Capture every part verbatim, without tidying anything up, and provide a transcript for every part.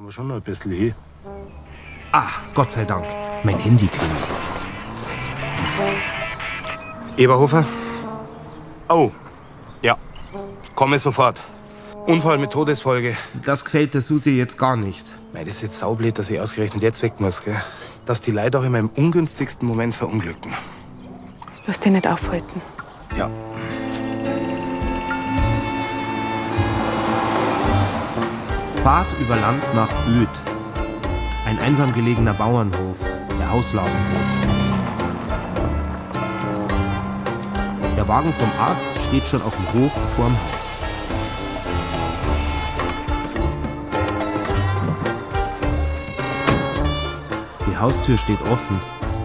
aber schon noch ein bisschen hin. Ah, Gott sei Dank. Mein Handy klingelt. Eberhofer? Oh, ja. Komme sofort. Unfall mit Todesfolge. Das gefällt der Susi jetzt gar nicht. Mei, das ist jetzt saublöd, dass ich ausgerechnet jetzt weg muss, gell? Dass die Leute auch in meinem ungünstigsten Moment verunglücken. Lass dich nicht aufhalten. Ja. Fahrt über Land nach Oed. Ein einsam gelegener Bauernhof, der Hausladenhof. Der Wagen vom Arzt steht schon auf dem Hof vorm Haus. Die Haustür steht offen.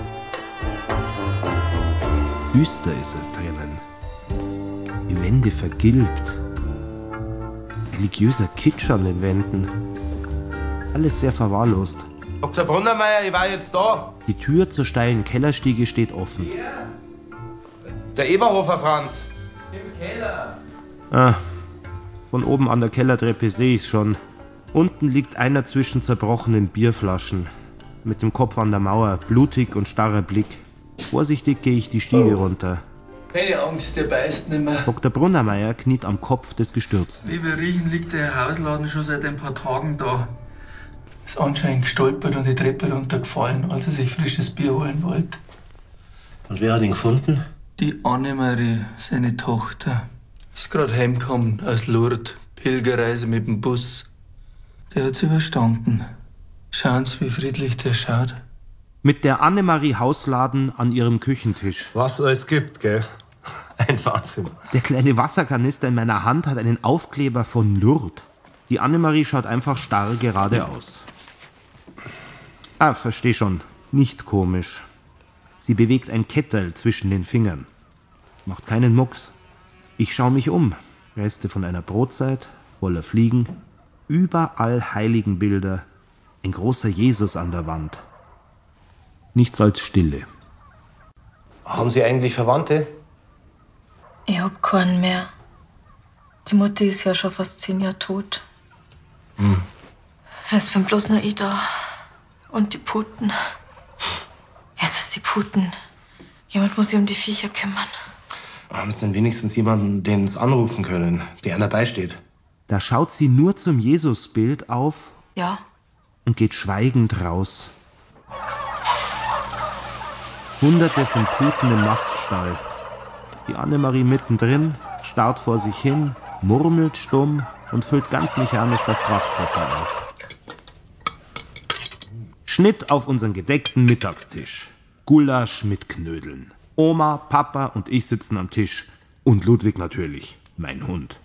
Düster ist es drinnen. Die Wände vergilbt. Religiöser Kitsch an den Wänden. Alles sehr verwahrlost. Doktor Brunnermeier, ich war jetzt da. Die Tür zur steilen Kellerstiege steht offen. Der Eberhofer Franz. Im Keller. Ah, von oben an der Kellertreppe sehe ich's schon. Unten liegt einer zwischen zerbrochenen Bierflaschen. Mit dem Kopf an der Mauer, blutig und starrer Blick. Vorsichtig gehe ich die Stiege oh. runter. Keine Angst, der beißt nimmer. Doktor Brunnermeier kniet am Kopf des Gestürzten. Wie wir riechen, liegt der Hausladen schon seit ein paar Tagen da. Ist anscheinend gestolpert und die Treppe runtergefallen, als er sich frisches Bier holen wollte. Und wer hat ihn gefunden? Die Annemarie, seine Tochter. Ist gerade heimgekommen aus Lourdes. Pilgerreise mit dem Bus. Der hat's überstanden. Schauen Sie, wie friedlich der schaut. Mit der Annemarie Hausladen an ihrem Küchentisch. Was es gibt, gell? Ein Wahnsinn. Der kleine Wasserkanister in meiner Hand hat einen Aufkleber von Lourdes. Die Annemarie schaut einfach starr geradeaus. Ah, versteh schon. Nicht komisch. Sie bewegt ein Ketterl zwischen den Fingern. Macht keinen Mucks. Ich schau mich um. Reste von einer Brotzeit, voller Fliegen. Überall Heiligenbilder. Ein großer Jesus an der Wand. Nichts als Stille. Haben Sie eigentlich Verwandte? Ich hab keinen mehr. Die Mutti ist ja schon fast zehn Jahre tot. Hm. Es bin bloß nur ich da. Und die Puten. Jesus, die Puten. Jemand muss sich um die Viecher kümmern. Haben Sie denn wenigstens jemanden, den Sie anrufen können, der einer beisteht? Da schaut sie nur zum Jesusbild auf. Ja. Und geht schweigend raus. Hunderte von Puten im Maststall. Die Annemarie mittendrin, starrt vor sich hin, murmelt stumm und füllt ganz mechanisch das Kraftfutter auf. Schnitt auf unseren gedeckten Mittagstisch. Gulasch mit Knödeln. Oma, Papa und ich sitzen am Tisch. Und Ludwig natürlich, mein Hund.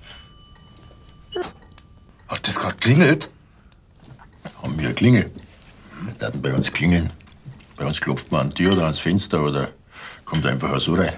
Hat das gerade klingelt? Haben wir eine Klingel? Wir würden bei uns klingeln. Bei uns klopft man an die Tür oder ans Fenster oder kommt einfach so rein.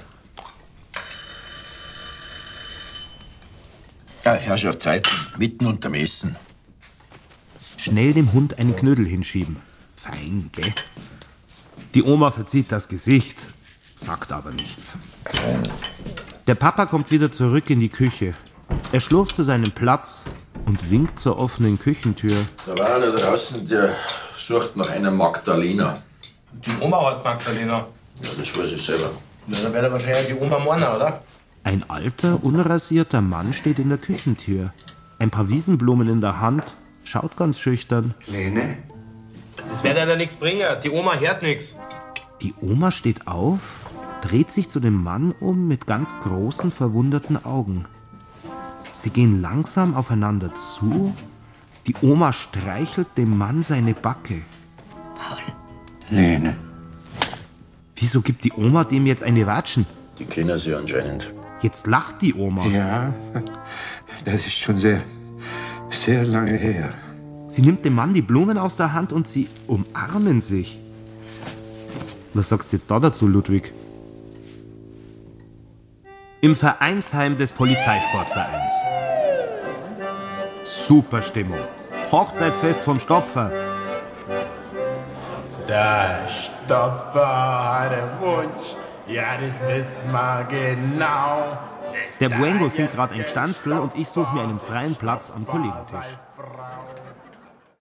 Ja, Herrschaft, Zeit, mitten unterm Essen. Schnell dem Hund einen Knödel hinschieben. Fein, gell? Die Oma verzieht das Gesicht, sagt aber nichts. Der Papa kommt wieder zurück in die Küche. Er schlurft zu seinem Platz und winkt zur offenen Küchentür. Da war einer draußen, der sucht nach einer Magdalena. Die Oma heißt Magdalena. Ja, das weiß ich selber. Na, dann wäre wahrscheinlich die Oma Mona, oder? Ein alter, unrasierter Mann steht in der Küchentür. Ein paar Wiesenblumen in der Hand, schaut ganz schüchtern. Lene? Das wird ja nichts bringen. Die Oma hört nichts. Die Oma steht auf, dreht sich zu dem Mann um mit ganz großen, verwunderten Augen. Sie gehen langsam aufeinander zu. Die Oma streichelt dem Mann seine Backe. Paul. Lene. Wieso gibt die Oma dem jetzt eine Watschen? Die kennen sie anscheinend. Jetzt lacht die Oma. Ja, das ist schon sehr, sehr lange her. Sie nimmt dem Mann die Blumen aus der Hand und sie umarmen sich. Was sagst du jetzt da dazu, Ludwig? Im Vereinsheim des Polizeisportvereins. Super Stimmung. Hochzeitsfest vom Stopfer. Der Stopfer hat einen Wunsch, ja, das wissen wir genau. Der Buengo singt gerade ein Stanzel und ich suche mir einen freien Platz am Kollegentisch.